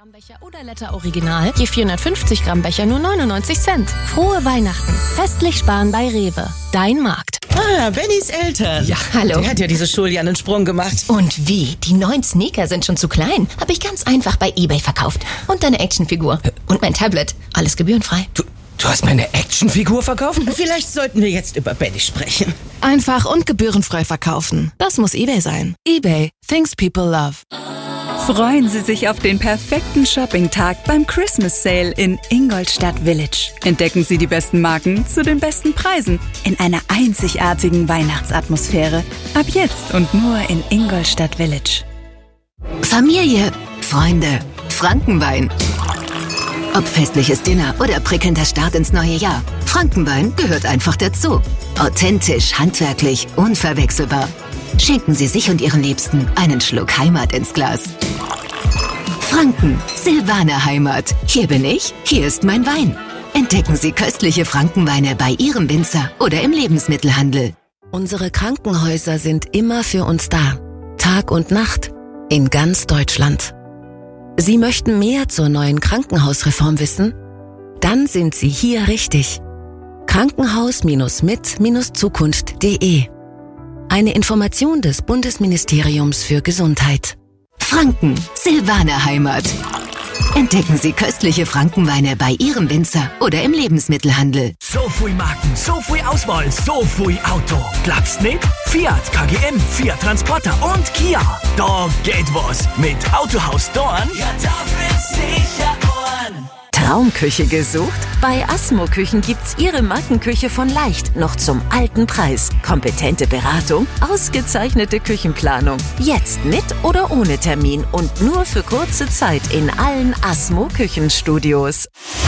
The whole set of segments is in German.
Gramm Becher oder Letter Original, je 450 Gramm Becher nur 99 Cent. Frohe Weihnachten. Festlich sparen bei Rewe. Dein Markt. Bennys Eltern. Ja, hallo. Der hat ja diese Schuljahr einen Sprung gemacht. Und wie? Die neuen Sneaker sind schon zu klein. Habe ich ganz einfach bei eBay verkauft. Und deine Actionfigur. Und mein Tablet. Alles gebührenfrei. Du hast meine Actionfigur verkauft? Vielleicht sollten wir jetzt über Benny sprechen. Einfach und gebührenfrei verkaufen. Das muss eBay sein. eBay. Things people love. Freuen Sie sich auf den perfekten Shopping-Tag beim Christmas Sale in Ingolstadt Village. Entdecken Sie die besten Marken zu den besten Preisen in einer einzigartigen Weihnachtsatmosphäre. Ab jetzt und nur in Ingolstadt Village. Familie, Freunde, Frankenwein. Ob festliches Dinner oder prickelnder Start ins neue Jahr. Frankenwein gehört einfach dazu. Authentisch, handwerklich, unverwechselbar. Schenken Sie sich und Ihren Liebsten einen Schluck Heimat ins Glas. Franken, Silvaner Heimat. Hier bin ich, hier ist mein Wein. Entdecken Sie köstliche Frankenweine bei Ihrem Winzer oder im Lebensmittelhandel. Unsere Krankenhäuser sind immer für uns da. Tag und Nacht. In ganz Deutschland. Sie möchten mehr zur neuen Krankenhausreform wissen? Dann sind Sie hier richtig. Krankenhaus-mit-zukunft.de. Eine Information des Bundesministeriums für Gesundheit. Franken, Silvaner Heimat. Entdecken Sie köstliche Frankenweine bei Ihrem Winzer oder im Lebensmittelhandel. So viel Marken, so viel Auswahl, so viel Auto. Glaubst nicht? Fiat, KGM, Fiat Transporter und Kia. Da geht was mit Autohaus Dorn. Ja, da wird's sicher Ohren. Traumküche gesucht? Bei Asmo Küchen gibt's Ihre Markenküche von leicht noch zum alten Preis. Kompetente Beratung, ausgezeichnete Küchenplanung. Jetzt mit oder ohne Termin und nur für kurze Zeit in allen Asmo Küchenstudios.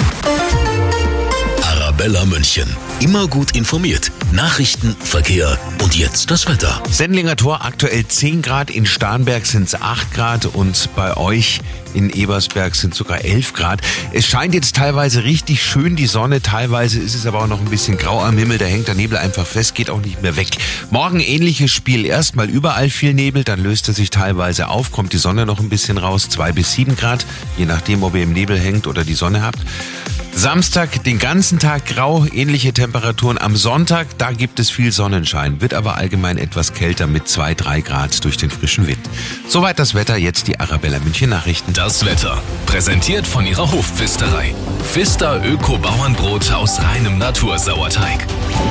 Arabella München. Immer gut informiert. Nachrichten, Verkehr und jetzt das Wetter. Sendlinger Tor aktuell 10 Grad, in Starnberg sind es 8 Grad und bei euch in Ebersberg sind sogar 11 Grad. Es scheint jetzt teilweise richtig schön die Sonne, teilweise ist es aber auch noch ein bisschen grau am Himmel, da hängt der Nebel einfach fest, geht auch nicht mehr weg. Morgen ähnliches Spiel, erstmal überall viel Nebel, dann löst er sich teilweise auf, kommt die Sonne noch ein bisschen raus, 2 bis 7 Grad, je nachdem, ob ihr im Nebel hängt oder die Sonne habt. Samstag den ganzen Tag grau, ähnliche Temperaturen. Am Sonntag, da gibt es viel Sonnenschein, wird aber allgemein etwas kälter mit 2-3 Grad durch den frischen Wind. Soweit das Wetter, jetzt die Arabella München Nachrichten. Das Wetter, präsentiert von ihrer Hofpfisterei. Pfister Öko-Bauernbrot aus reinem Natursauerteig.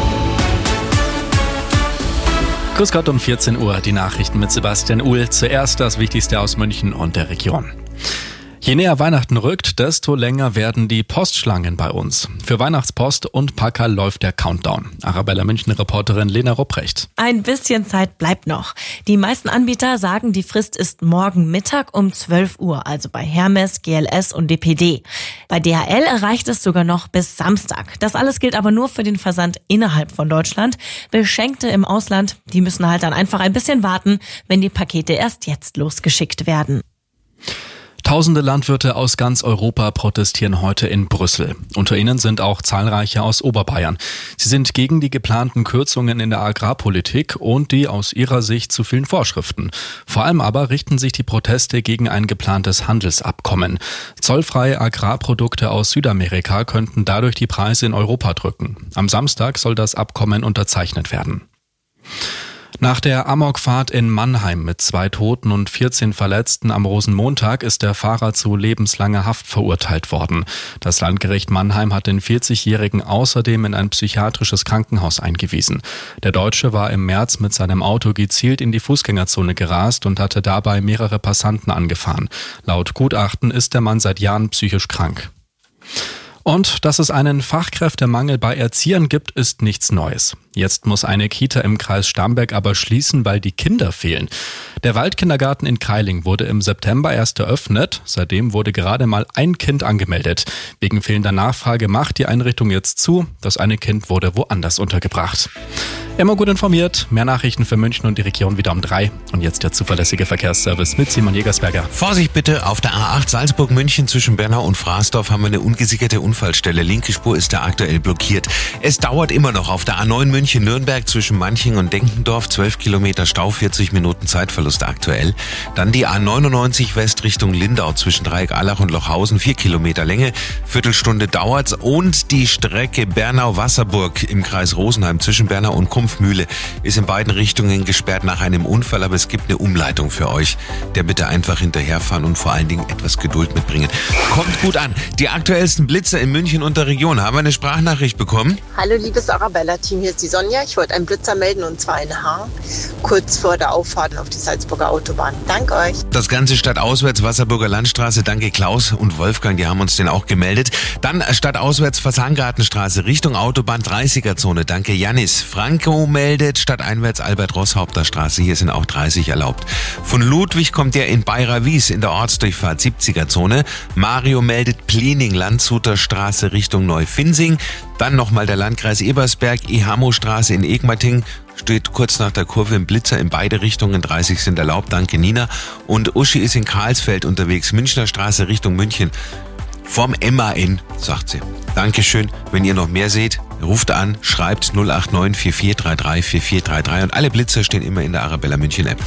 Grüß Gott, um 14 Uhr die Nachrichten mit Sebastian Uhl. Zuerst das Wichtigste aus München und der Region. Je näher Weihnachten rückt, desto länger werden die Postschlangen bei uns. Für Weihnachtspost und Packerl läuft der Countdown. Arabella München-Reporterin Lena Rupprecht. Ein bisschen Zeit bleibt noch. Die meisten Anbieter sagen, die Frist ist morgen Mittag um 12 Uhr, also bei Hermes, GLS und DPD. Bei DHL erreicht es sogar noch bis Samstag. Das alles gilt aber nur für den Versand innerhalb von Deutschland. Beschenkte im Ausland, die müssen halt dann einfach ein bisschen warten, wenn die Pakete erst jetzt losgeschickt werden. Tausende Landwirte aus ganz Europa protestieren heute in Brüssel. Unter ihnen sind auch zahlreiche aus Oberbayern. Sie sind gegen die geplanten Kürzungen in der Agrarpolitik und die aus ihrer Sicht zu vielen Vorschriften. Vor allem aber richten sich die Proteste gegen ein geplantes Handelsabkommen. Zollfreie Agrarprodukte aus Südamerika könnten dadurch die Preise in Europa drücken. Am Samstag soll das Abkommen unterzeichnet werden. Nach der Amokfahrt in Mannheim mit 2 Toten und 14 Verletzten am Rosenmontag ist der Fahrer zu lebenslanger Haft verurteilt worden. Das Landgericht Mannheim hat den 40-Jährigen außerdem in ein psychiatrisches Krankenhaus eingewiesen. Der Deutsche war im März mit seinem Auto gezielt in die Fußgängerzone gerast und hatte dabei mehrere Passanten angefahren. Laut Gutachten ist der Mann seit Jahren psychisch krank. Und dass es einen Fachkräftemangel bei Erziehern gibt, ist nichts Neues. Jetzt muss eine Kita im Kreis Starnberg aber schließen, weil die Kinder fehlen. Der Waldkindergarten in Kreiling wurde im September erst eröffnet. Seitdem wurde gerade mal ein Kind angemeldet. Wegen fehlender Nachfrage macht die Einrichtung jetzt zu. Das eine Kind wurde woanders untergebracht. Immer gut informiert. Mehr Nachrichten für München und die Region wieder um 3. Und jetzt der zuverlässige Verkehrsservice mit Simon Jägersberger. Vorsicht bitte, auf der A8 Salzburg-München zwischen Bernau und Fraßdorf haben wir eine ungesicherte Unfallstelle. Linke Spur ist da aktuell blockiert. Es dauert immer noch auf der A9 München-Nürnberg zwischen Manching und Denkendorf. 12 Kilometer Stau, 40 Minuten Zeitverlust aktuell. Dann die A99 West Richtung Lindau zwischen Dreieck-Allach und Lochhausen. 4 Kilometer Länge, Viertelstunde dauert's. Und die Strecke Bernau-Wasserburg im Kreis Rosenheim zwischen Bernau und Kumpfmühle ist in beiden Richtungen gesperrt nach einem Unfall, aber es gibt eine Umleitung für euch. Der bitte einfach hinterherfahren und vor allen Dingen etwas Geduld mitbringen. Kommt gut an. Die aktuellsten Blitze in München und der Region. Haben wir eine Sprachnachricht bekommen? Hallo liebes Arabella-Team, hier ist die Sonja. Ich wollte einen Blitzer melden und zwar in Haar, kurz vor der Auffahrt auf die Salzburger Autobahn. Danke euch. Das Ganze stadtauswärts Wasserburger Landstraße. Danke Klaus und Wolfgang, die haben uns den auch gemeldet. Dann stadtauswärts Fasangartenstraße Richtung Autobahn 30er-Zone. Danke Janis. Franco meldet stadteinwärts Albert-Ross-Haupter Straße. Hier sind auch 30 erlaubt. Von Ludwig kommt der in Bayra-Wies in der Ortsdurchfahrt 70er-Zone. Mario meldet Pliening Landshuter Straße Richtung Neufinsing. Dann nochmal der Landkreis Ebersberg, Ihamo-Straße in Egmating. Steht kurz nach der Kurve im Blitzer in beide Richtungen. 30 sind erlaubt. Danke Nina. Und Uschi ist in Karlsfeld unterwegs. Münchner Straße Richtung München. Vom MAN, sagt sie. Dankeschön. Wenn ihr noch mehr seht, ruft an, schreibt 089 4433 4433 und alle Blitzer stehen immer in der Arabella München App.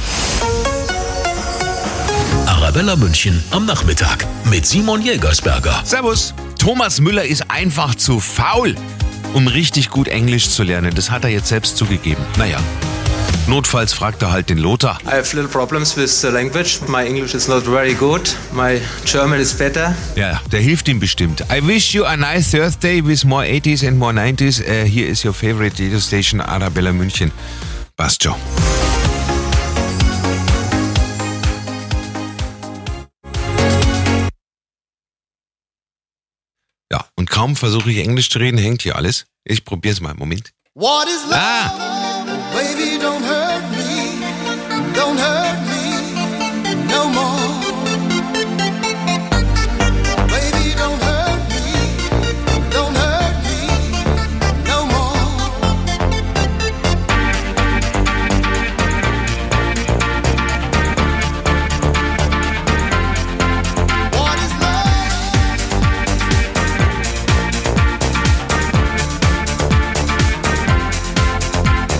Arabella München am Nachmittag mit Simon Jägersberger. Servus. Thomas Müller ist einfach zu faul, um richtig gut Englisch zu lernen. Das hat er jetzt selbst zugegeben. Naja. Notfalls fragt er halt den Lothar. I have little problems with the language. My English is not very good. My German is better. Ja, der hilft ihm bestimmt. I wish you a nice Thursday with more 80s and more 90s. Here is your favorite radio station, Arabella München. Passt schon. Ja, und kaum versuche ich Englisch zu reden, hängt hier alles. Ich probier's mal. Moment. What is love? Baby, don't hurt me no more. Baby, don't hurt me no more. What is love?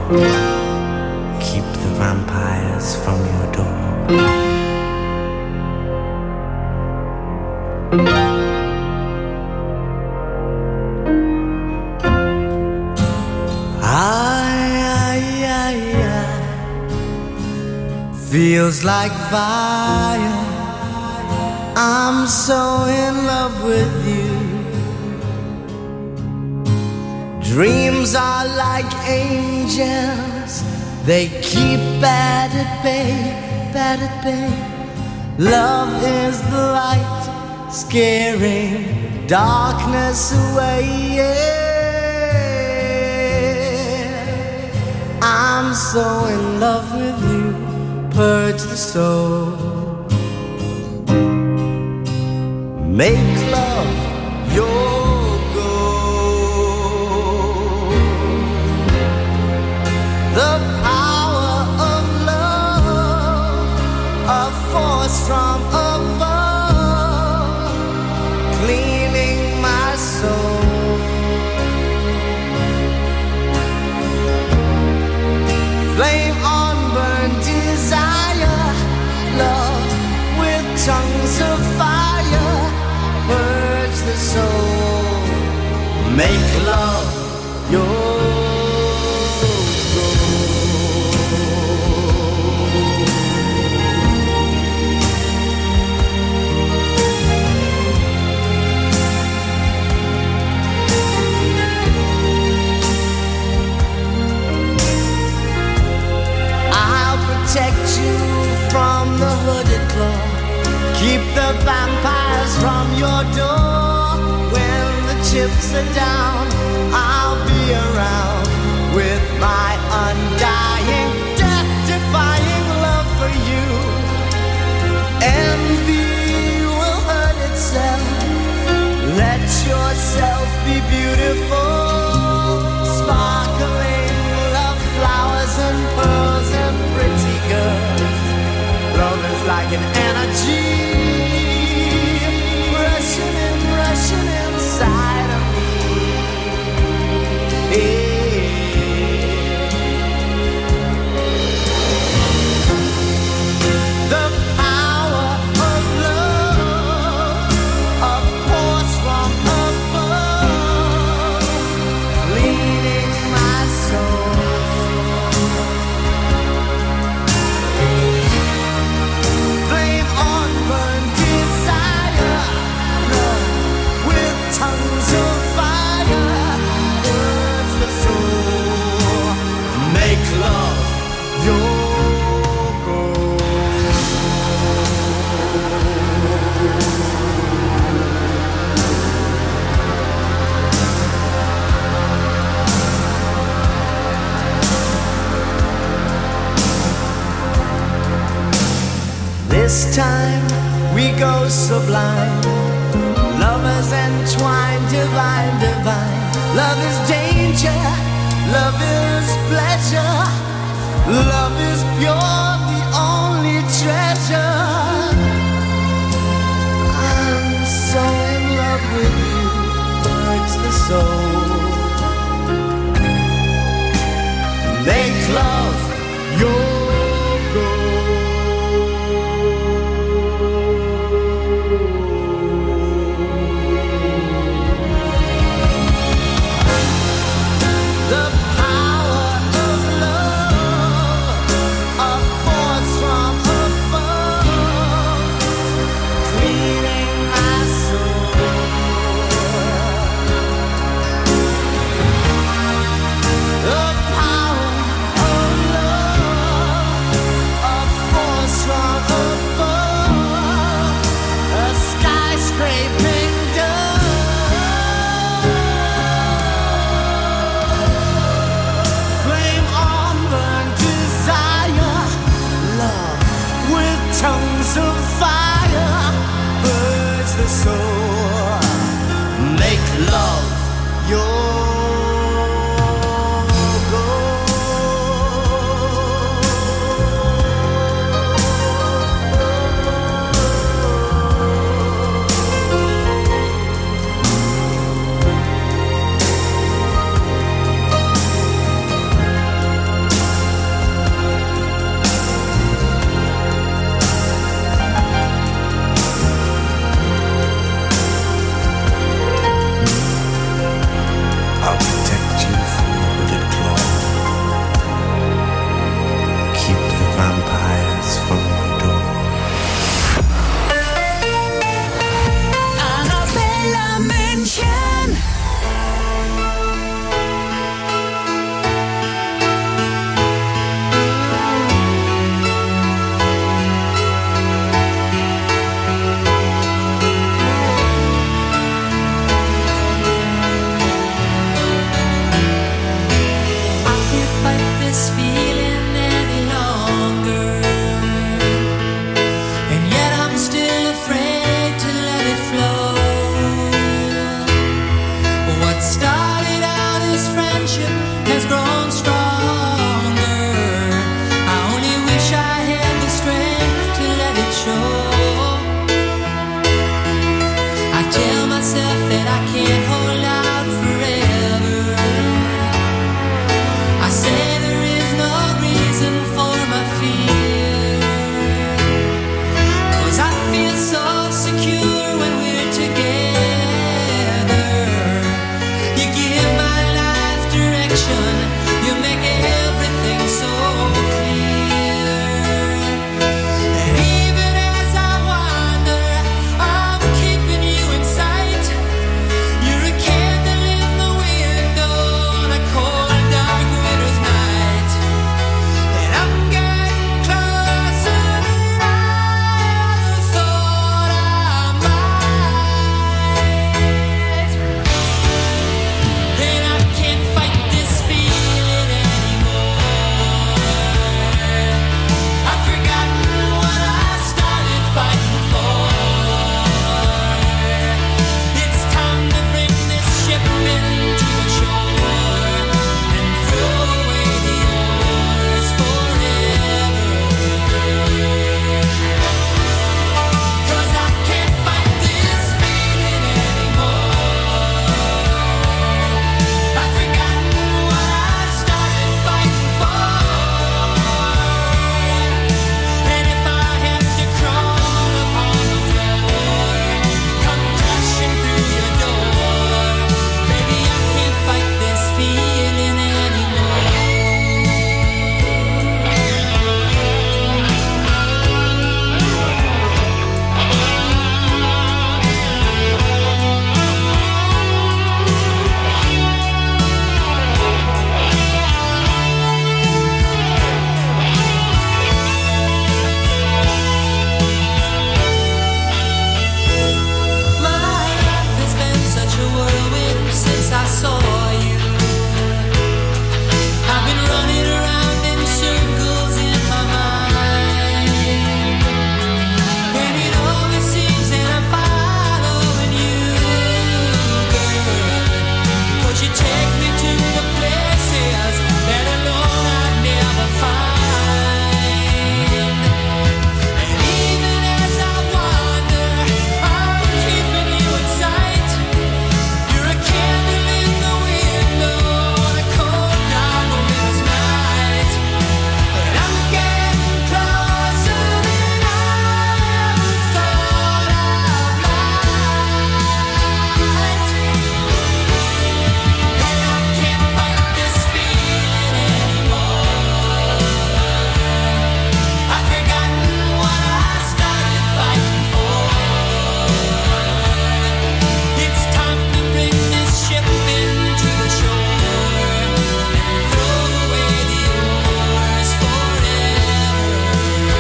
Keep the vampires from your door. Feels like fire. I'm so in love with you. Dreams are like angels. They keep bad at bay, bad at bay. Love is the light, scaring darkness away. Yeah. I'm so in love with you. Purge the soul. Make love your goal. The power of love, a force from above, cleaning my soul. Flame on, burn desire, love with tongues of fire, purge the soul, make love your protect you from the hooded claw. Keep the vampires from your door. When the chips are down, I'll be around with my undying, death-defying love for you. Envy will hurt itself. Let yourself be beautiful, sparkling love flowers and pearls and pretty girls. Love is like an energy rushing inside of me. The power of love, a force from above, leading my soul. Tongues of fire, burns the soul. Make love your goal. This time we go sublime. Lovers entwined, divine, divine. Love is danger, love is pleasure. Love is pure, the only treasure. I'm so in love with you, hurts the soul. Make love your goal. Tongues of fire, burns the soul. Make love your What started out as friendship has grown stronger. I only wish I had the strength to let it show. I tell myself that I can't hold out forever. I say there is no reason for my fear, 'cause I feel so secure when we're together. You give my life direction, you make everything so clear. And even as I wander, I'm keeping you in sight. You're a candle in the window on a cold, dark winter's night. And I'm getting closer than I ever thought I might. And I can't fight this feeling anymore. I've forgotten what I started fighting for. It's time to bring this ship into the shore and throw away the oars forever. 'Cause I can't fight this feeling anymore. I've forgotten what I started fighting for. And if I have to crawl upon the floor, come crashing through your door, baby, I can't fight this feeling anymore. My life has been such a whirlwind since I saw you. I've been running around in circles in my mind, and it always seems that I'm following you, girl. 'Cause you take me to the places that alone I'd never find. And even as I wander, I'm keeping you in sight. You're a candle in the window on a cold, dark winter's night. And I'm getting closer than I ever thought I might. And I can't fight this feeling anymore. I've forgotten what I started fighting for. It's time to bring this ship into the shore and throw away the oars forever.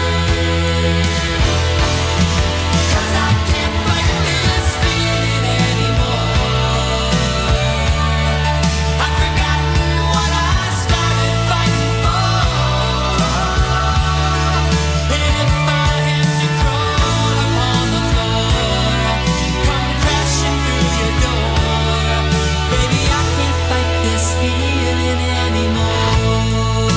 'Cause I can't fight this feeling anymore. I've forgotten what I started fighting for. And if I have to crawl upon the floor, come crashing through your door, baby, I can't fight this feeling anymore.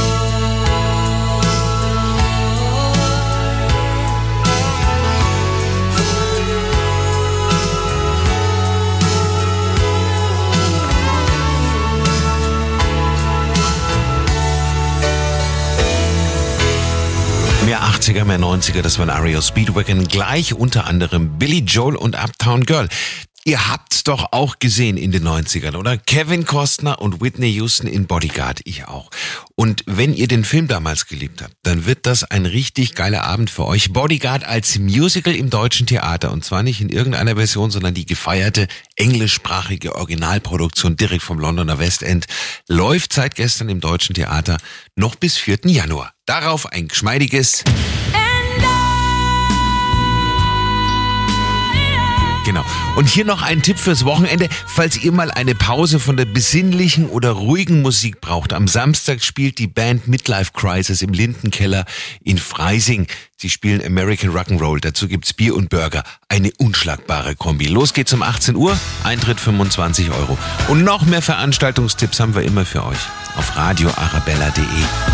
Mehr 80er, mehr 90er, das waren REO Speedwagon, gleich unter anderem Billy Joel und Uptown Girl. Ihr habt's doch auch gesehen in den 90ern, oder? Kevin Costner und Whitney Houston in Bodyguard, ich auch. Und wenn ihr den Film damals geliebt habt, dann wird das ein richtig geiler Abend für euch. Bodyguard als Musical im Deutschen Theater, und zwar nicht in irgendeiner Version, sondern die gefeierte englischsprachige Originalproduktion direkt vom Londoner West End, läuft seit gestern im Deutschen Theater noch bis 4. Januar. Darauf ein geschmeidiges Genau. Und hier noch ein Tipp fürs Wochenende, falls ihr mal eine Pause von der besinnlichen oder ruhigen Musik braucht. Am Samstag spielt die Band Midlife Crisis im Lindenkeller in Freising. Sie spielen American Rock'n'Roll. Dazu gibt's Bier und Burger. Eine unschlagbare Kombi. Los geht's um 18 Uhr. Eintritt 25 €. Und noch mehr Veranstaltungstipps haben wir immer für euch auf radioarabella.de.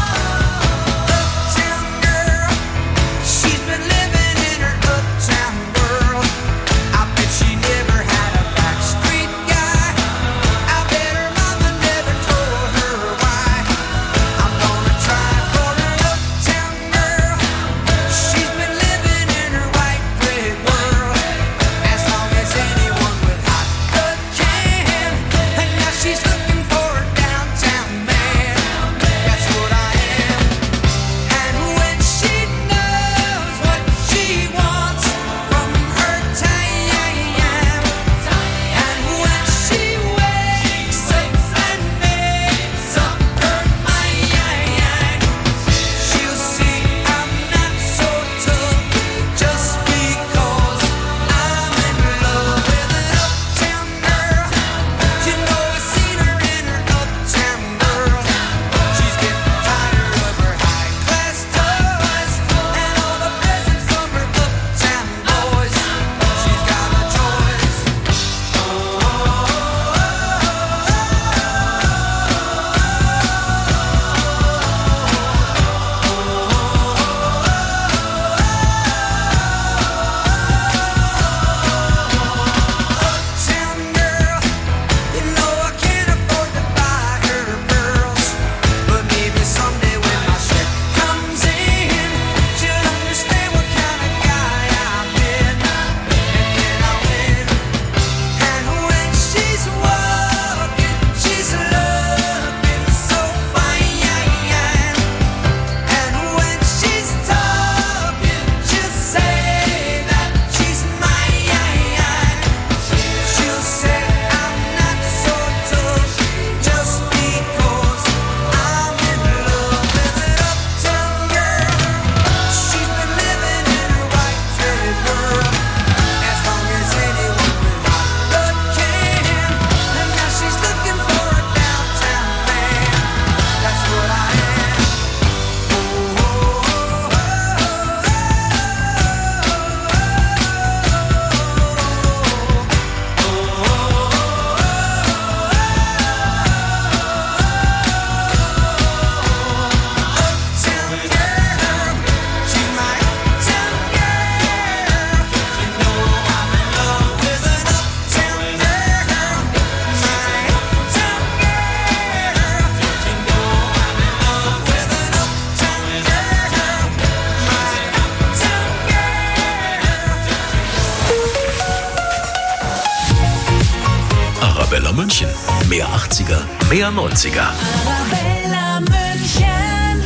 Arabella München. Mehr 80er, mehr 90er. Arabella München.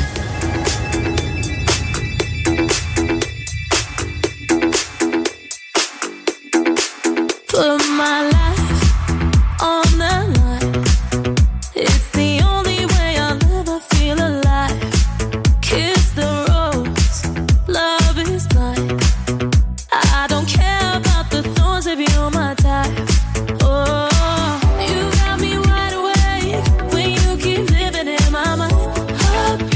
Put my life on the line. It's the only way I'll ever feel alive. Kiss the rose, love is blind. I don't care about the thorns if you're my type. Oh, you got me wide awake when you keep living in my mind.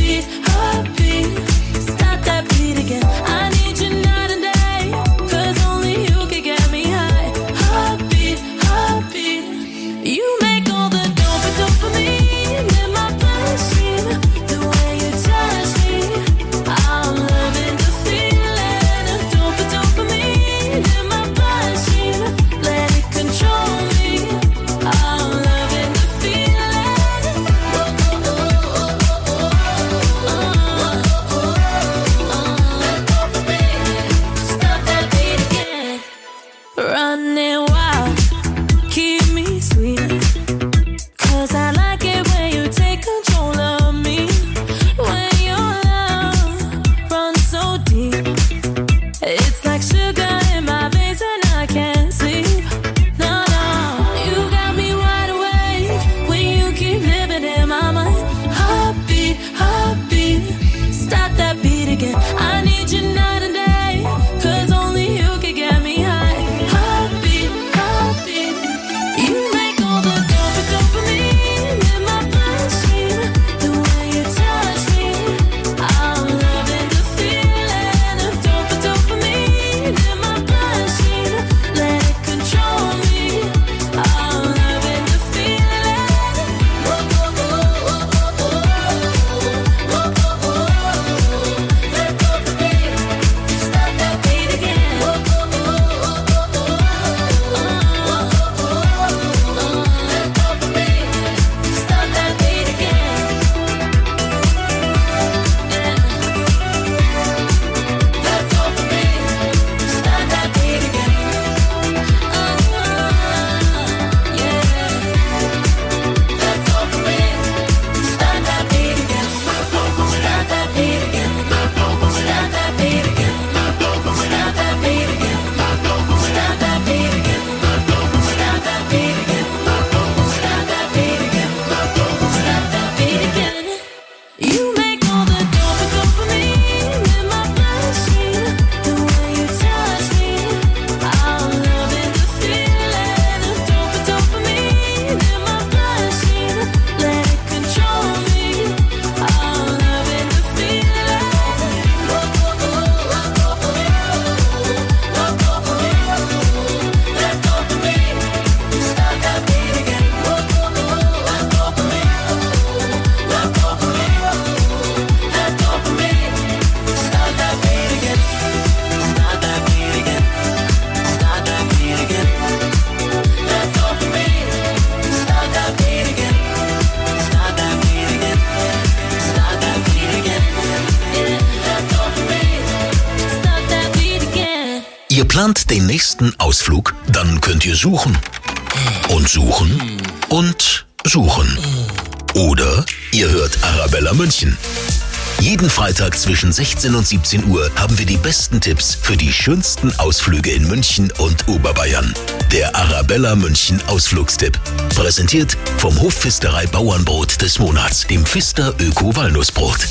Plant den nächsten Ausflug? Dann könnt ihr suchen. Und suchen. Und suchen. Oder ihr hört Arabella München. Jeden Freitag zwischen 16 und 17 Uhr haben wir die besten Tipps für die schönsten Ausflüge in München und Oberbayern. Der Arabella München Ausflugstipp. Präsentiert vom Hofpfisterei Bauernbrot des Monats, dem Pfister Öko Walnussbrot.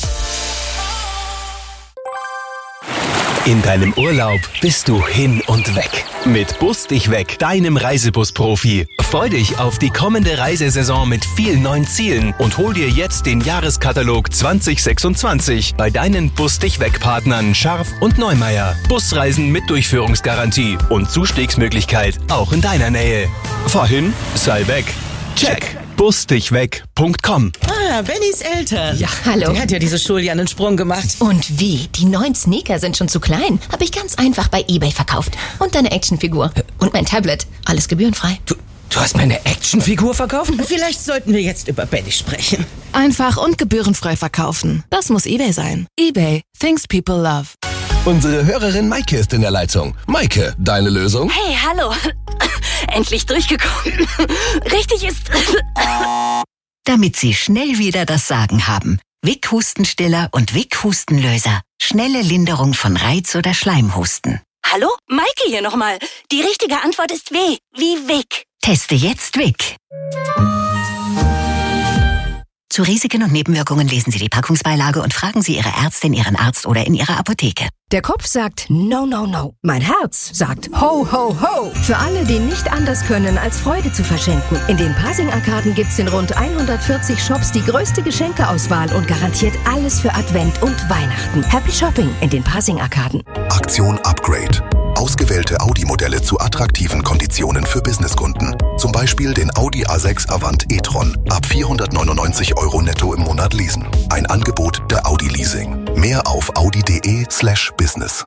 In deinem Urlaub bist du hin und weg. Mit Bus dich weg, deinem Reisebus-Profi. Freu dich auf die kommende Reisesaison mit vielen neuen Zielen und hol dir jetzt den Jahreskatalog 2026 bei deinen Bus dich weg Partnern Scharf und Neumeier. Busreisen mit Durchführungsgarantie und Zustiegsmöglichkeit auch in deiner Nähe. Fahr hin, sei weg. Check. busdichweg.com. Ah, Bennys Eltern. Ja, hallo. Der hat ja diese Schuljahr einen Sprung gemacht. Und wie? Die neuen Sneaker sind schon zu klein. Habe ich ganz einfach bei eBay verkauft. Und deine Actionfigur. Und mein Tablet. Alles gebührenfrei. Du hast meine Actionfigur verkauft? Vielleicht sollten wir jetzt über Benny sprechen. Einfach und gebührenfrei verkaufen. Das muss eBay sein. eBay. Things people love. Unsere Hörerin Maike ist in der Leitung. Maike, deine Lösung? Hey, hallo. Endlich durchgekommen. Richtig ist... Damit Sie schnell wieder das Sagen haben. Vic Hustenstiller und Vic Hustenlöser. Schnelle Linderung von Reiz- oder Schleimhusten. Hallo? Maike hier nochmal. Die richtige Antwort ist W. Wie Vic. Teste jetzt Vic. Zu Risiken und Nebenwirkungen lesen Sie die Packungsbeilage und fragen Sie Ihre Ärztin, Ihren Arzt oder in Ihrer Apotheke. Der Kopf sagt no, no, no. Mein Herz sagt ho, ho, ho. Für alle, die nicht anders können, als Freude zu verschenken. In den Pasing-Arkaden gibt's in rund 140 Shops die größte Geschenkeauswahl und garantiert alles für Advent und Weihnachten. Happy Shopping in den Pasing-Arkaden. Aktion Upgrade. Ausgewählte Audi-Modelle zu attraktiven Konditionen für Businesskunden. Zum Beispiel den Audi A6 Avant e-tron ab 499 € netto im Monat leasen. Ein Angebot der Audi Leasing. Mehr auf audi.de/business.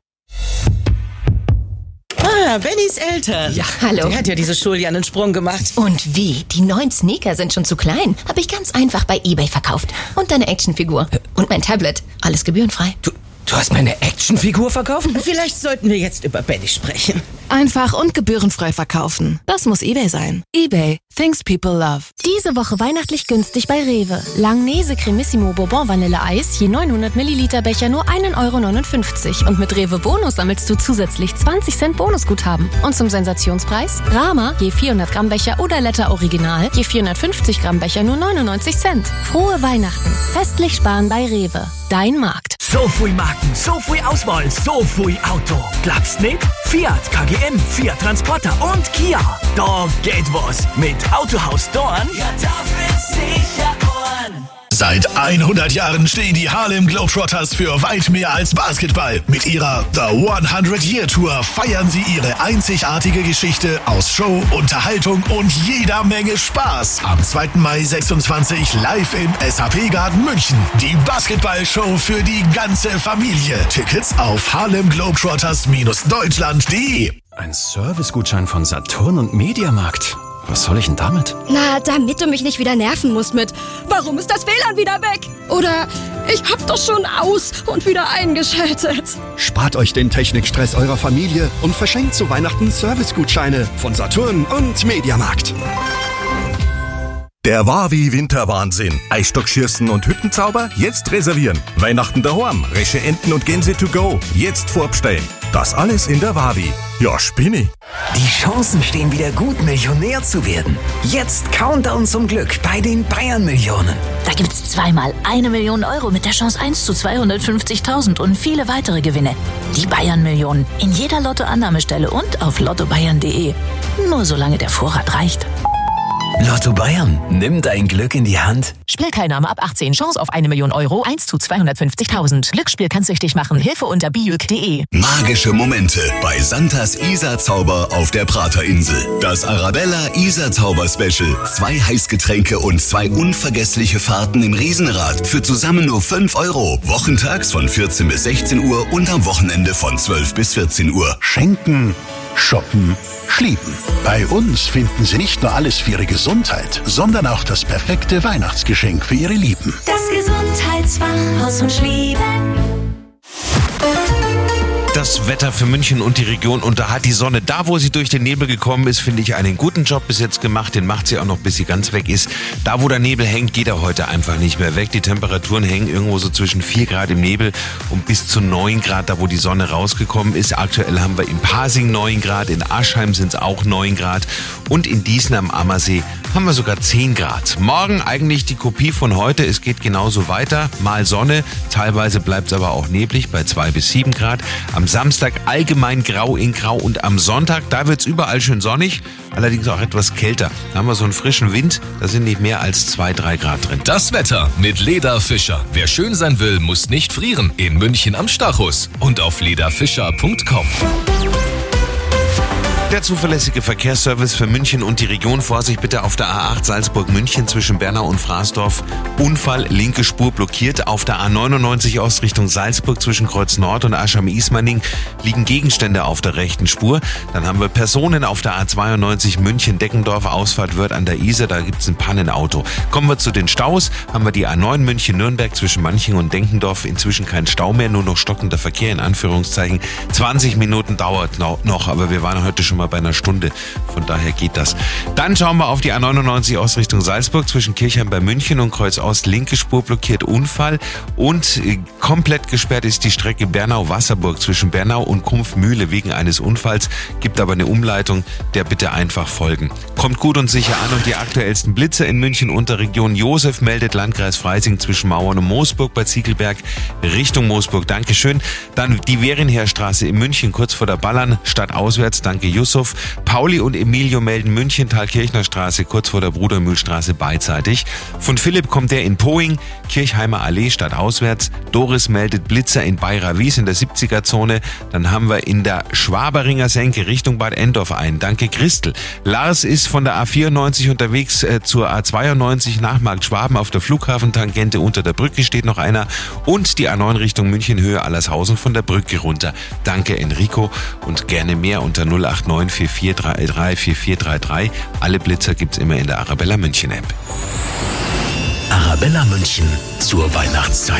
Ah, Bennys Eltern. Ja, hallo. Der hat ja diese Schuljahr einen Sprung gemacht. Und wie? Die neuen Sneaker sind schon zu klein. Habe ich ganz einfach bei eBay verkauft. Und deine Actionfigur. Und mein Tablet. Alles gebührenfrei. Du hast meine Actionfigur verkauft? Vielleicht sollten wir jetzt über Benny sprechen. Einfach und gebührenfrei verkaufen. Das muss eBay sein. eBay. Things people love. Diese Woche weihnachtlich günstig bei Rewe. Langnese Cremissimo Bourbon Vanille Eis, je 900 Milliliter Becher nur 1,59 € Und mit Rewe Bonus sammelst du zusätzlich 20 Cent Bonusguthaben. Und zum Sensationspreis? Rama, je 400 Gramm Becher oder Letter Original, je 450 Gramm Becher nur 99 Cent. Frohe Weihnachten. Festlich sparen bei Rewe. Dein Markt. So viel Marken, so viel Auswahl, so viel Auto. Glaubst nicht? Fiat, KGM, Fiat Transporter und Kia. Da geht was. Mit Autohaus Dorn. Ja, da wird's sicher Ohren. Seit 100 Jahren stehen die Harlem Globetrotters für weit mehr als Basketball. Mit ihrer The 100-Year-Tour feiern sie ihre einzigartige Geschichte aus Show, Unterhaltung und jeder Menge Spaß. Am 2. Mai 26 live im SAP-Garten München. Die Basketball-Show für die ganze Familie. Tickets auf harlemglobetrotters-deutschland.de. Ein Servicegutschein von Saturn und Mediamarkt. Was soll ich denn damit? Na, damit du mich nicht wieder nerven musst mit warum ist das WLAN wieder weg? Oder ich hab doch schon aus und wieder eingeschaltet. Spart euch den Technikstress eurer Familie und verschenkt zu Weihnachten Servicegutscheine von Saturn und Mediamarkt. Der Wavi Winterwahnsinn. Eisstockschießen und Hüttenzauber? Jetzt reservieren. Weihnachten daheim. Resche Enten und Gänse to go. Jetzt vorbestellen. Das alles in der Wavi. Ja, Spinni. Die Chancen stehen wieder gut, Millionär zu werden. Jetzt Countdown zum Glück bei den Bayern-Millionen. Da gibt's zweimal 1 Million € mit der Chance 1 zu 250.000 und viele weitere Gewinne. Die Bayern-Millionen. In jeder Lottoannahmestelle und auf lottobayern.de. Nur solange der Vorrat reicht. Lotto Bayern, nimm dein Glück in die Hand. Spielteilnahme ab 18, Chance auf 1 Million €, 1 zu 250.000. Glücksspiel kann süchtig machen, Hilfe unter bijuk.de. Magische Momente bei Santas Isar-Zauber auf der Praterinsel. Das Arabella Isar-Zauber-Special. 2 Heißgetränke und 2 unvergessliche Fahrten im Riesenrad für zusammen nur 5 €. Wochentags von 14 bis 16 Uhr und am Wochenende von 12 bis 14 Uhr. Schenken, shoppen, schlieben. Bei uns finden Sie nicht nur alles für Ihre Gesundheit, sondern auch das perfekte Weihnachtsgeschenk für Ihre Lieben. Das Gesundheitsfachhaus von Schlieben. Das Das Wetter für München und die Region, und da hat die Sonne, da wo sie durch den Nebel gekommen ist, finde ich, einen guten Job bis jetzt gemacht. Den macht sie auch noch, bis sie ganz weg ist. Da wo der Nebel hängt, geht er heute einfach nicht mehr weg. Die Temperaturen hängen irgendwo so zwischen 4 Grad im Nebel und bis zu 9 Grad, da wo die Sonne rausgekommen ist. Aktuell haben wir in Pasing 9 Grad, in Aschheim sind es auch 9 Grad und in Dießen am Ammersee haben wir sogar 10 Grad. Morgen eigentlich die Kopie von heute. Es geht genauso weiter. Mal Sonne, teilweise bleibt es aber auch neblig bei 2 bis 7 Grad. Am Samstag allgemein grau in grau und am Sonntag, da wird es überall schön sonnig, allerdings auch etwas kälter. Da haben wir so einen frischen Wind, da sind nicht mehr als 2-3 Grad drin. Das Wetter mit Leda Fischer. Wer schön sein will, muss nicht frieren. In München am Stachus und auf ledafischer.com. Der zuverlässige Verkehrsservice für München und die Region. Vorsicht bitte auf der A8 Salzburg-München zwischen Bernau und Fraßdorf. Unfall, linke Spur blockiert. Auf der A99 Ost Richtung Salzburg zwischen Kreuz Nord und Aschheim-Ismaning liegen Gegenstände auf der rechten Spur. Dann haben wir Personen auf der A92 München-Deckendorf. Ausfahrt Wörth an der Isar, da gibt es ein Pannenauto. Kommen wir zu den Staus. Haben wir die A9 München-Nürnberg zwischen Manching und Denkendorf. Inzwischen kein Stau mehr, nur noch stockender Verkehr in Anführungszeichen. 20 Minuten dauert noch, aber wir waren heute schon mal bei einer Stunde. Von daher geht das. Dann schauen wir auf die A99 Ost Richtung Salzburg zwischen Kirchheim bei München und Kreuz Ost. Linke Spur blockiert, Unfall. Und komplett gesperrt ist die Strecke Bernau-Wasserburg zwischen Bernau und Kumpfmühle wegen eines Unfalls. Gibt aber eine Umleitung, der bitte einfach folgen. Kommt gut und sicher an und die aktuellsten Blitze in München und der Region. Josef meldet Landkreis Freising zwischen Mauern und Moosburg bei Ziegelberg Richtung Moosburg. Dankeschön. Dann die Werenherstraße in München kurz vor der Ballern, stadtauswärts. Danke Yusuf. Pauli und Emilio melden München, Thalkirchner Straße, kurz vor der Brudermühlstraße beidseitig. Von Philipp kommt der in Poing, Kirchheimer Allee stadtauswärts. Doris meldet Blitzer in Bayra-Wies in der 70er-Zone. Dann haben wir in der Schwaberinger Senke Richtung Bad Endorf ein. Danke Christel. Lars ist von der A94 unterwegs zur A92 nach Markt Schwaben auf der Flughafentangente. Unter der Brücke steht noch einer. Und die A9 Richtung München Höhe Allershausen von der Brücke runter. Danke Enrico und gerne mehr unter 089 4433 4433. Alle Blitzer gibt's immer in der Arabella München App. Arabella München zur Weihnachtszeit.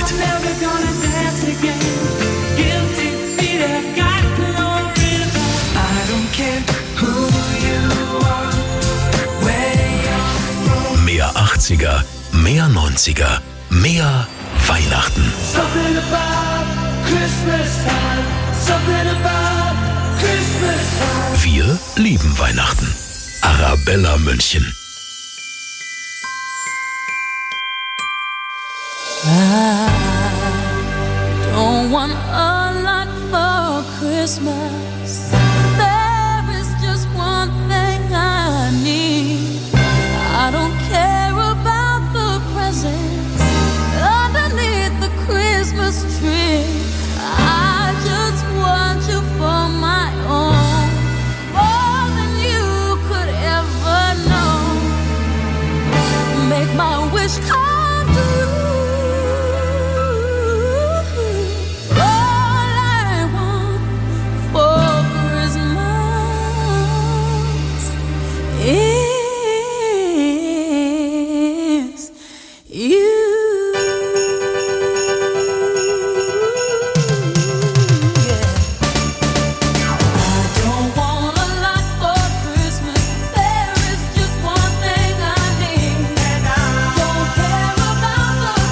Mehr 80er, mehr 90er, mehr Weihnachten. Wir lieben Weihnachten. Arabella München. I don't want a lot for Christmas. There is just one thing I need. I don't care about the presents underneath the Christmas tree. I just want you for my own, more than you could ever know. Make my wish come true. Don't care about the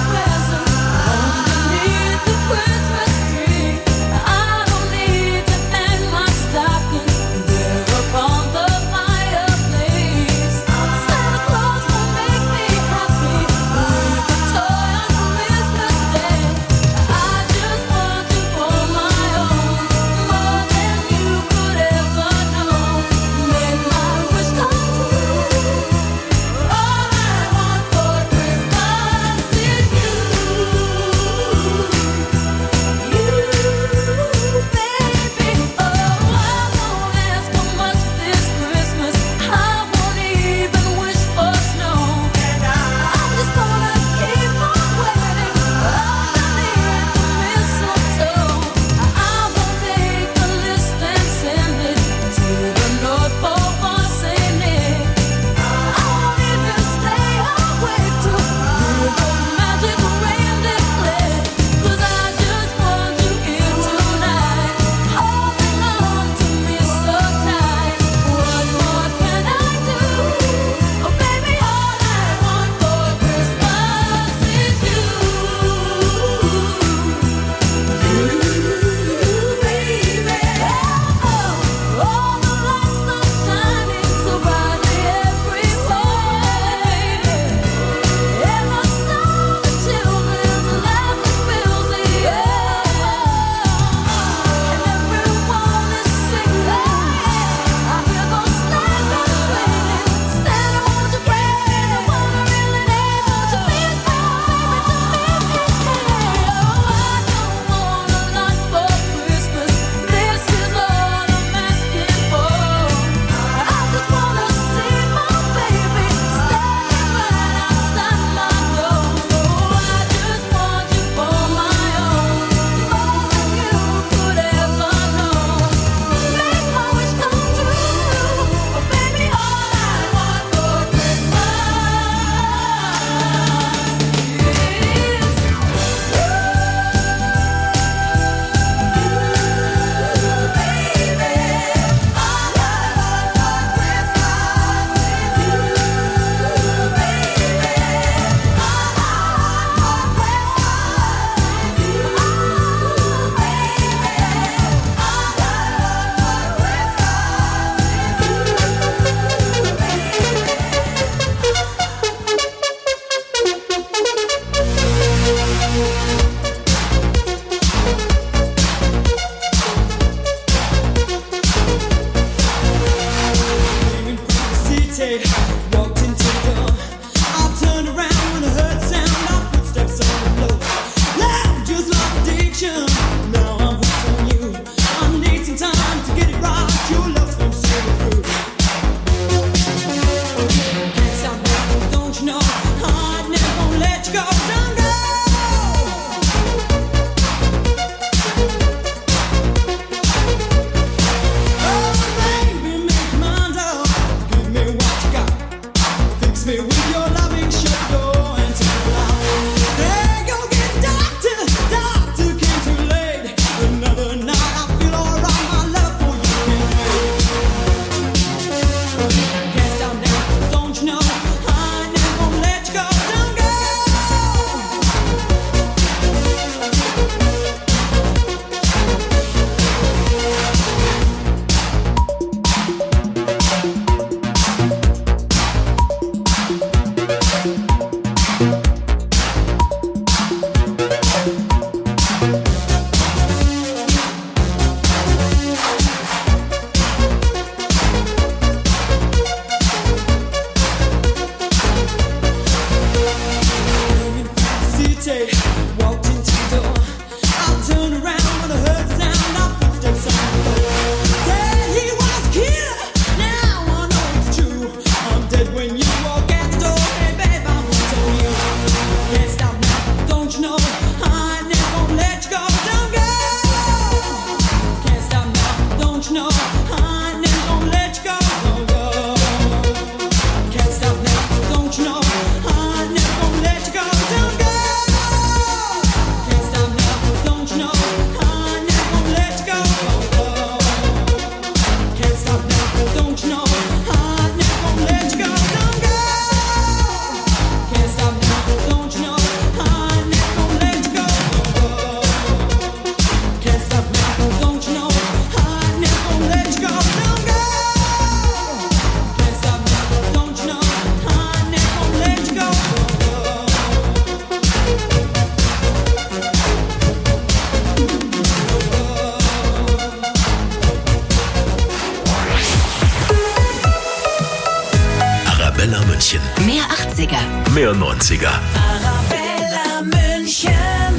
90er. Mehr 90er. Arabella München.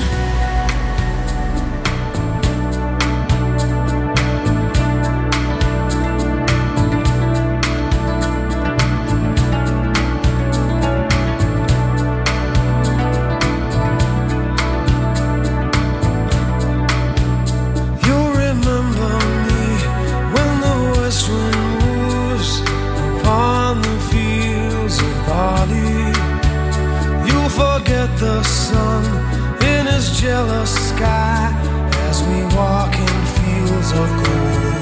The sun in his jealous sky as we walk in fields of gold.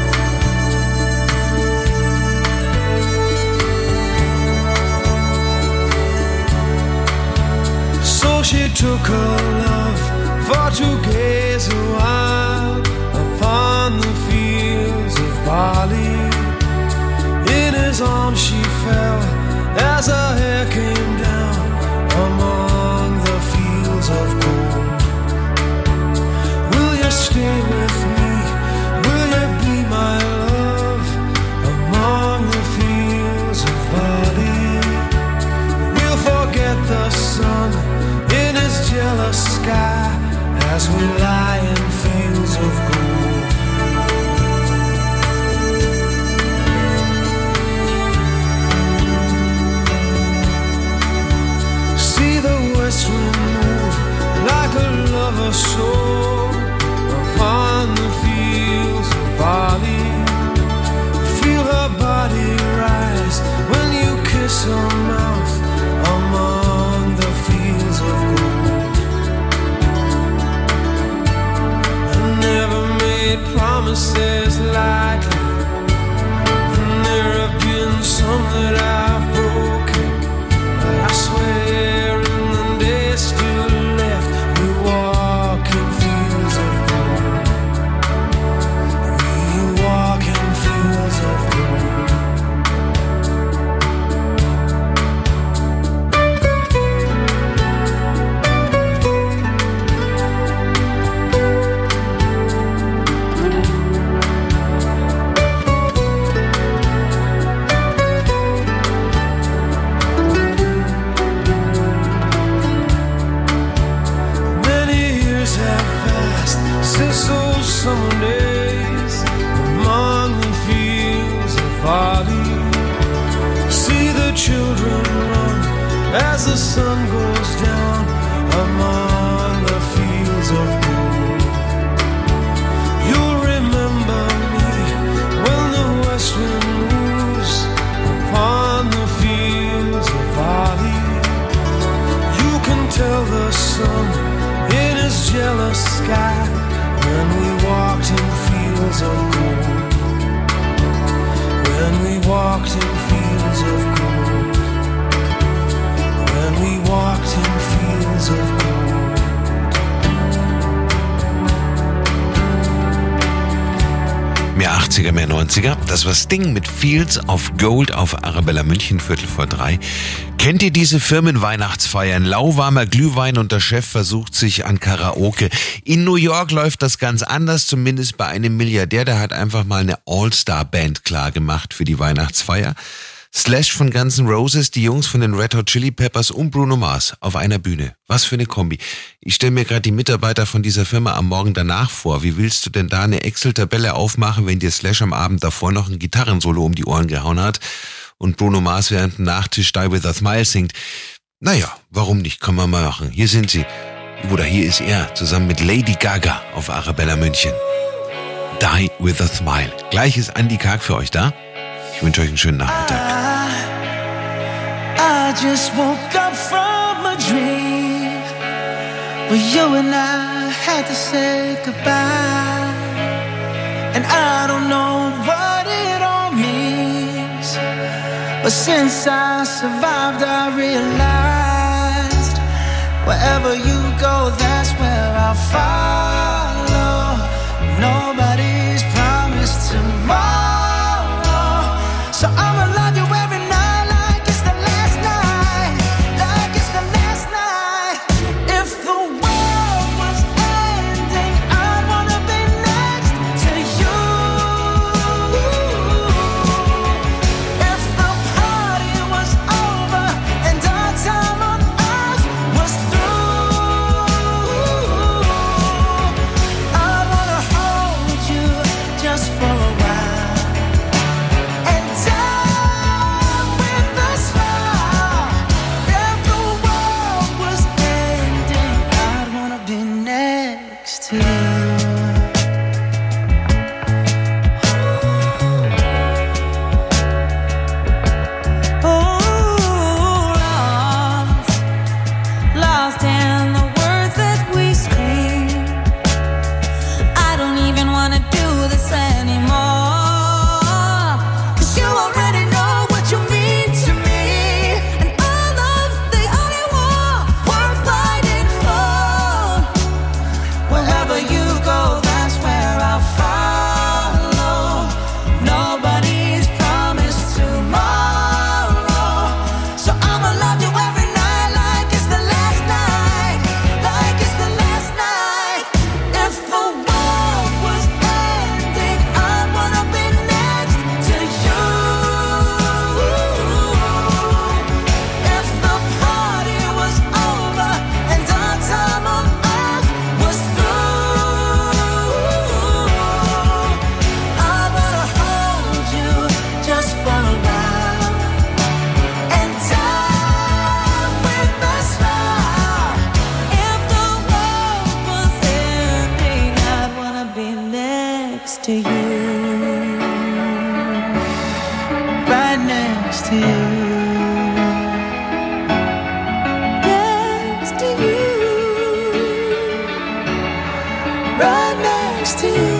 So she took her love for to gaze a while upon the fields of barley. In his arms she fell as her hair came down among the fields of gold. Will you stay with me? Will you be my love among the fields of barley? We'll forget the sun in his jealous sky as we lie in fields of gold. West wind move like a lover's soul upon the fields of barley. Feel her body rise when you kiss her mouth among the fields of gold. I never made promises lightly, and there have been some that I've broken, but I swear still left, we walk in fields of gold. We walk in fields of gold. Since those summer days among the fields of barley, see the children run as the sun goes down among the fields of gold. You'll remember me when the west wind moves upon the fields of barley. You can tell the sun in his jealous sky when we walked in fields of gold. When we walked in fields of gold. When we walked in fields of gold. Mehr 80er, mehr 90er. Das war Sting mit Fields of Gold auf Arabella München, 3:15. Kennt ihr diese Firmenweihnachtsfeiern? Lauwarmer Glühwein und der Chef versucht sich an Karaoke. In New York läuft das ganz anders, zumindest bei einem Milliardär. Der hat einfach mal eine All-Star-Band klargemacht für die Weihnachtsfeier. Slash von Guns N' Roses, die Jungs von den Red Hot Chili Peppers und Bruno Mars auf einer Bühne. Was für eine Kombi. Ich stelle mir gerade die Mitarbeiter von dieser Firma am Morgen danach vor. Wie willst du denn da eine Excel-Tabelle aufmachen, wenn dir Slash am Abend davor noch ein Gitarrensolo um die Ohren gehauen hat und Bruno Mars während dem Nachtisch Die With A Smile singt? Naja, warum nicht? Kann man mal machen. Hier sind sie. Oder hier ist er, zusammen mit Lady Gaga auf Arabella München. Die With A Smile. Gleich ist Andi Karg für euch da. Ich wünsche euch einen schönen Nachmittag. I just woke up from a dream where you and I had to say goodbye, and I don't know what it all means, but since I survived I realized wherever you go, that's where I'll follow. Nobody's promised tomorrow, so I'ma love you every night like it's the last night, like it's the last night. If the world was ending, I'd wanna be next to you. If the party was over and I next to you. Right next to you.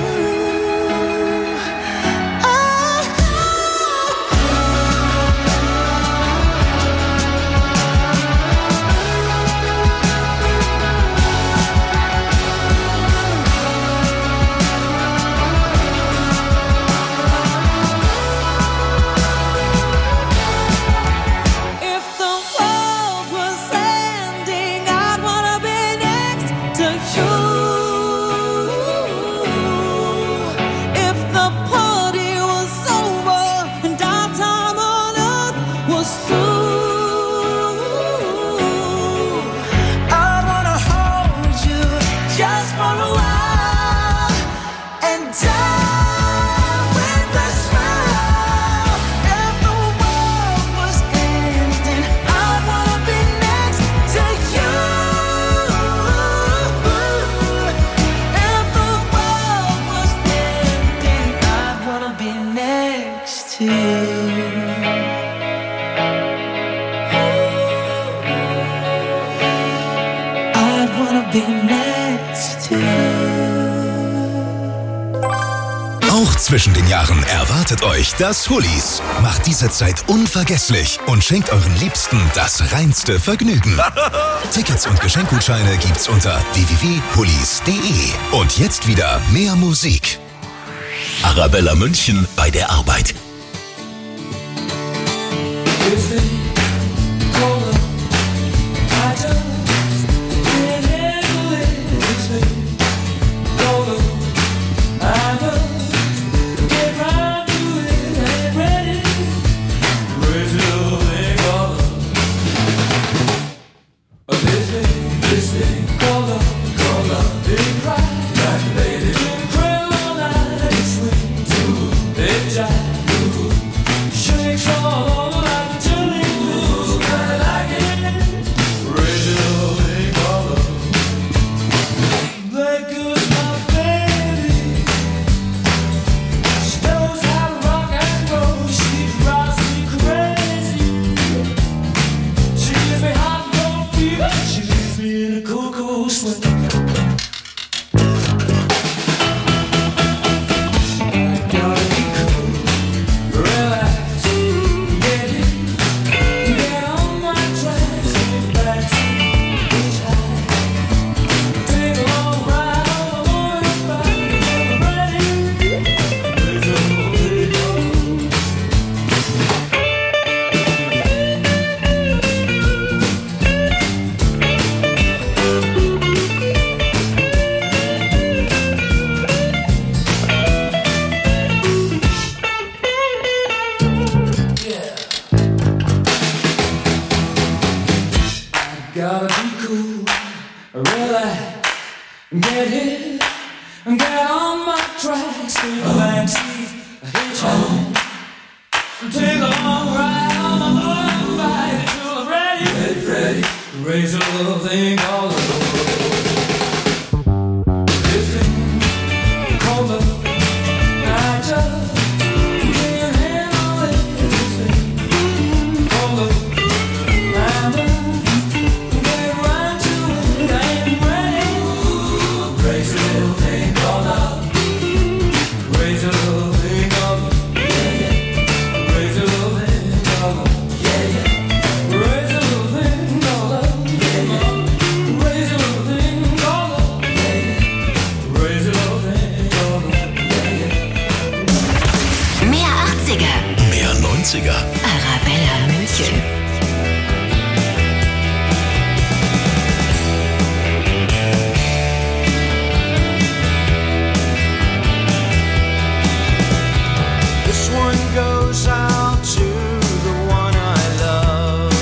Auch zwischen den Jahren erwartet euch das Hullis. Macht diese Zeit unvergesslich und schenkt euren Liebsten das reinste Vergnügen. Tickets und Geschenkgutscheine gibt's unter www.hullis.de. Und jetzt wieder mehr Musik. Arabella München bei der Arbeit. Arabella München. This one goes out to the one I love.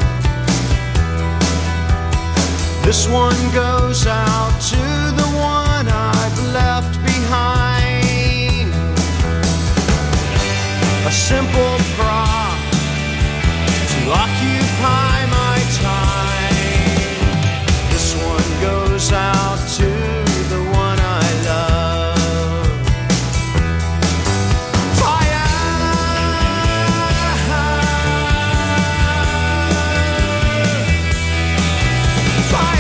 This one goes out to the one I've left behind. A simple prop to occupy my time. This one goes out to the one I love. Fire, fire.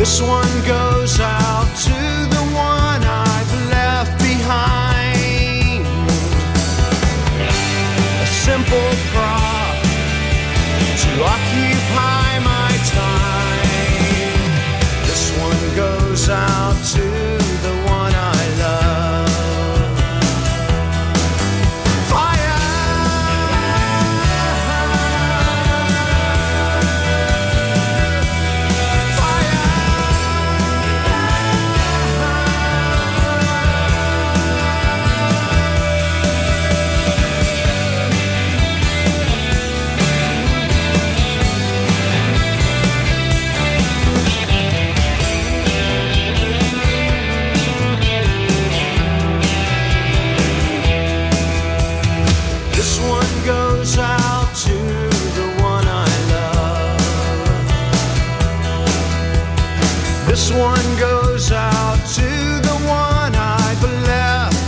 This one goes out to the one I've left behind. A simple prop to occupy my time. This one goes out to the one I love. This one goes out to the one I love. This one goes out to the one I've left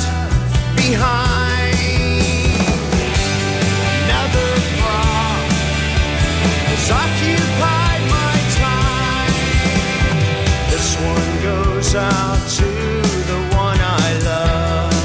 behind. Another prop has occupied my time. This one goes out to the one I love.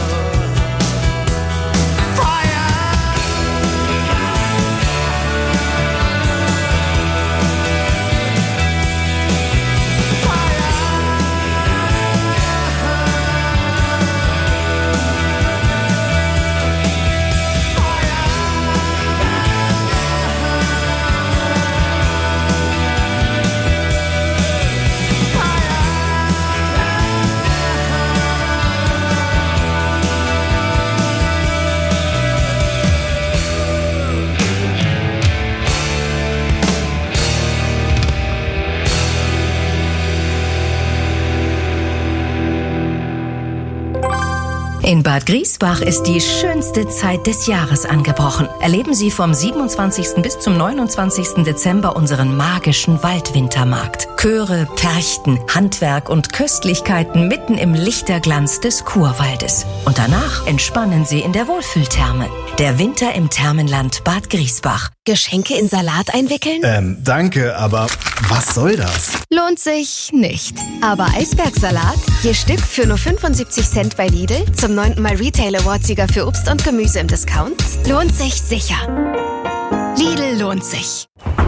In Bad Griesbach ist die schönste Zeit des Jahres angebrochen. Erleben Sie vom 27. bis zum 29. Dezember unseren magischen Waldwintermarkt. Chöre, Pferchten, Handwerk und Köstlichkeiten mitten im Lichterglanz des Kurwaldes. Und danach entspannen Sie in der Wohlfühltherme. Der Winter im Thermenland Bad Griesbach. Geschenke in Salat einwickeln? Danke, aber was soll das? Lohnt sich nicht. Aber Eisbergsalat, je Stück für nur 75 Cent bei Lidl, zum 9. Mal Retail Award-Sieger für Obst und Gemüse im Discount, lohnt sich sicher. Lidl lohnt sich.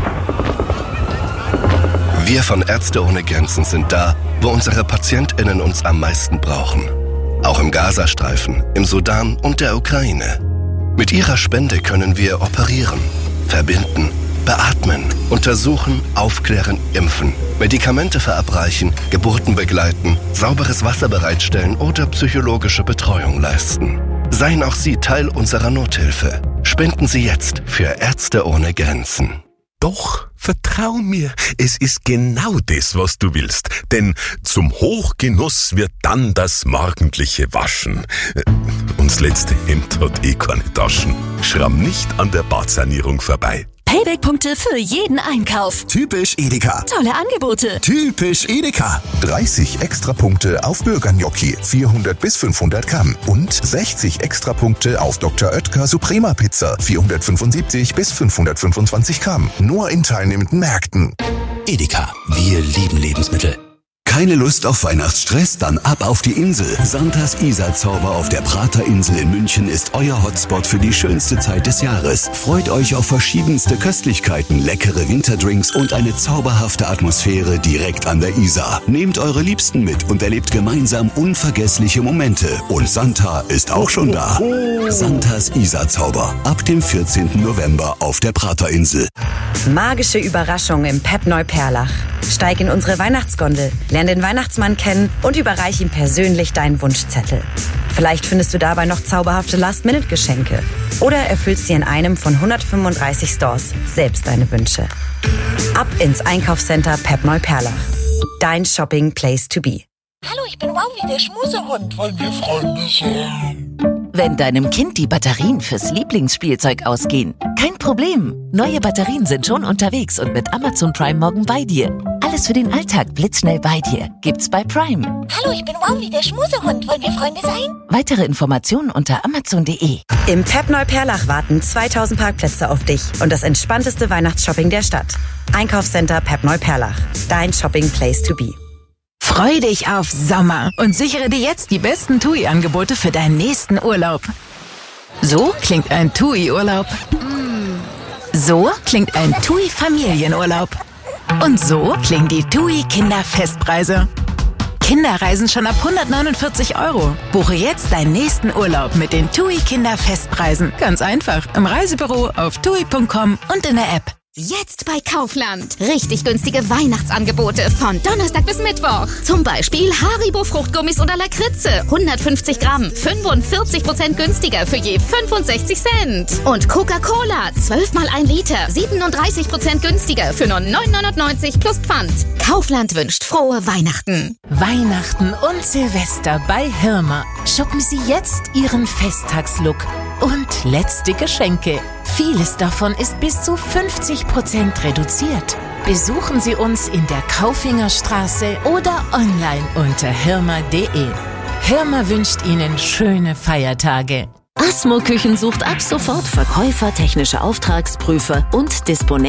Wir von Ärzte ohne Grenzen sind da, wo unsere PatientInnen uns am meisten brauchen. Auch im Gazastreifen, im Sudan und der Ukraine. Mit ihrer Spende können wir operieren, verbinden, beatmen, untersuchen, aufklären, impfen, Medikamente verabreichen, Geburten begleiten, sauberes Wasser bereitstellen oder psychologische Betreuung leisten. Seien auch Sie Teil unserer Nothilfe. Spenden Sie jetzt für Ärzte ohne Grenzen. Doch, vertrau mir, es ist genau das, was du willst. Denn zum Hochgenuss wird dann das morgendliche Waschen. Und das letzte Hemd hat keine Taschen. Schramm nicht an der Badsanierung vorbei. Payback-Punkte für jeden Einkauf. Typisch Edeka. Tolle Angebote. Typisch Edeka. 30 Extrapunkte auf Bürgergnocchi, 400 bis 500 Gramm. Und 60 Extrapunkte auf Dr. Oetker Suprema Pizza, 475 bis 525 Gramm. Nur in teilnehmenden Märkten. Edeka. Wir lieben Lebensmittel. Keine Lust auf Weihnachtsstress? Dann ab auf die Insel. Santas Isar-Zauber auf der Praterinsel in München ist euer Hotspot für die schönste Zeit des Jahres. Freut euch auf verschiedenste Köstlichkeiten, leckere Winterdrinks und eine zauberhafte Atmosphäre direkt an der Isar. Nehmt eure Liebsten mit und erlebt gemeinsam unvergessliche Momente. Und Santa ist auch schon da. Santas Isar-Zauber ab dem 14. November auf der Praterinsel. Magische Überraschung im Pep Neuperlach. Steig in unsere Weihnachtsgondel, lern den Weihnachtsmann kennen und überreich ihm persönlich deinen Wunschzettel. Vielleicht findest du dabei noch zauberhafte Last-Minute-Geschenke. Oder erfüllst dir in einem von 135 Stores selbst deine Wünsche. Ab ins Einkaufscenter Pep Neuperlach. Dein Shopping-Place to be. Hallo, ich bin Wowi, der Schmusehund. Wollen wir Freunde sein? Wenn deinem Kind die Batterien fürs Lieblingsspielzeug ausgehen, kein Problem. Neue Batterien sind schon unterwegs und mit Amazon Prime morgen bei dir. Alles für den Alltag blitzschnell bei dir. Gibt's bei Prime. Hallo, ich bin Wowi, der Schmusehund. Wollen wir Freunde sein? Weitere Informationen unter amazon.de. Im Pep Neuperlach warten 2000 Parkplätze auf dich und das entspannteste Weihnachtsshopping der Stadt. Einkaufscenter Pep Neuperlach. Dein Shopping Place to be. Freu dich auf Sommer und sichere dir jetzt die besten TUI-Angebote für deinen nächsten Urlaub. So klingt ein TUI-Urlaub. So klingt ein TUI-Familienurlaub. Und so klingen die TUI-Kinderfestpreise. Kinder reisen schon ab 149 €. Buche jetzt deinen nächsten Urlaub mit den TUI-Kinderfestpreisen. Ganz einfach im Reisebüro, auf TUI.com und in der App. Jetzt bei Kaufland. Richtig günstige Weihnachtsangebote von Donnerstag bis Mittwoch. Zum Beispiel Haribo Fruchtgummis oder Lakritze. 150 Gramm. 45% günstiger für je 65 Cent. Und Coca-Cola. 12 mal 1 Liter. 37% günstiger für nur 9,99 plus Pfand. Kaufland wünscht frohe Weihnachten. Weihnachten und Silvester bei Hirmer. Shoppen Sie jetzt Ihren Festtagslook. Und letzte Geschenke. Vieles davon ist bis zu 50% reduziert. Besuchen Sie uns in der Kaufingerstraße oder online unter hirmer.de. Hirmer wünscht Ihnen schöne Feiertage. Asmo Küchen sucht ab sofort Verkäufer, technische Auftragsprüfer und Disponenten